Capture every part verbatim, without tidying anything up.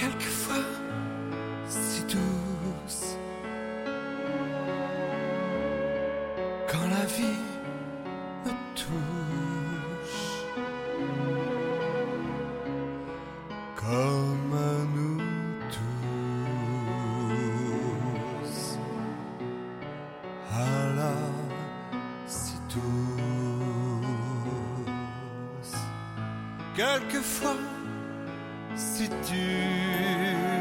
quelquefois si douce, quand la vie me touche comme à nous tous, à la si douce, quelquefois si dur,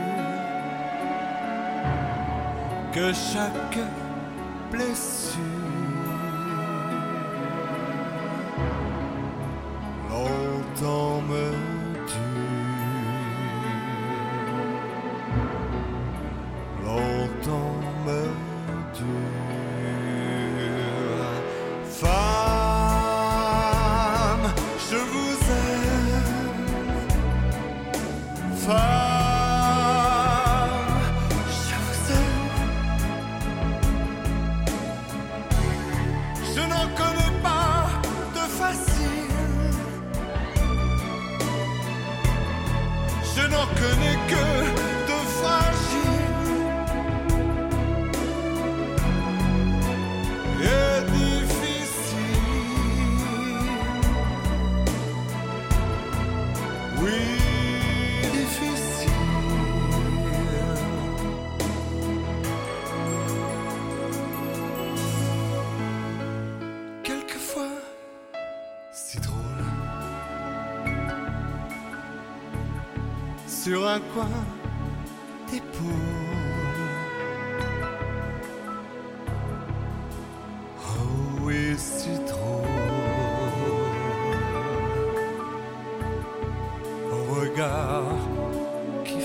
que chaque blessure longtemps me dure, longtemps me dure. Femme, je vous aime. Femme, je vous aime. Je n'en connais pas de facile, je n'en connais que de fragile et difficile. Oui, difficile. Quelquefois si drôle, sur un coin d'épaule. Oh oui, si drôle, au regard qui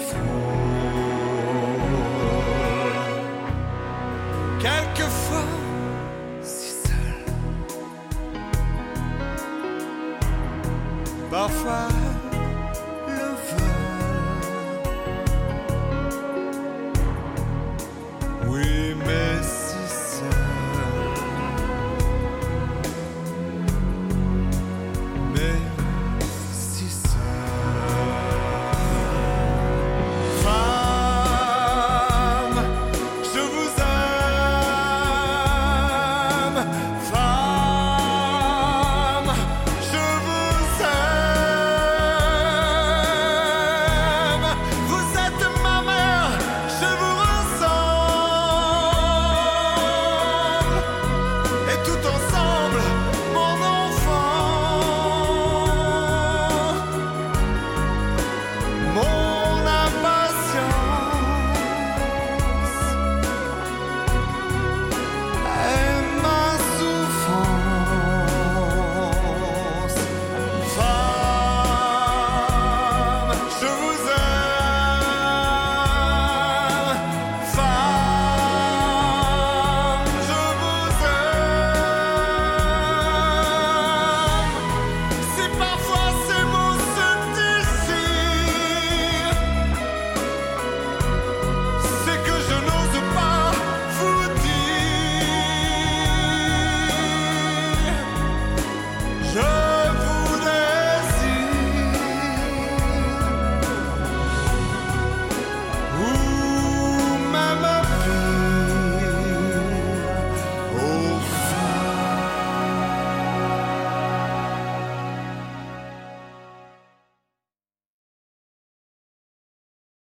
frôle. Quelquefois si seul, parfois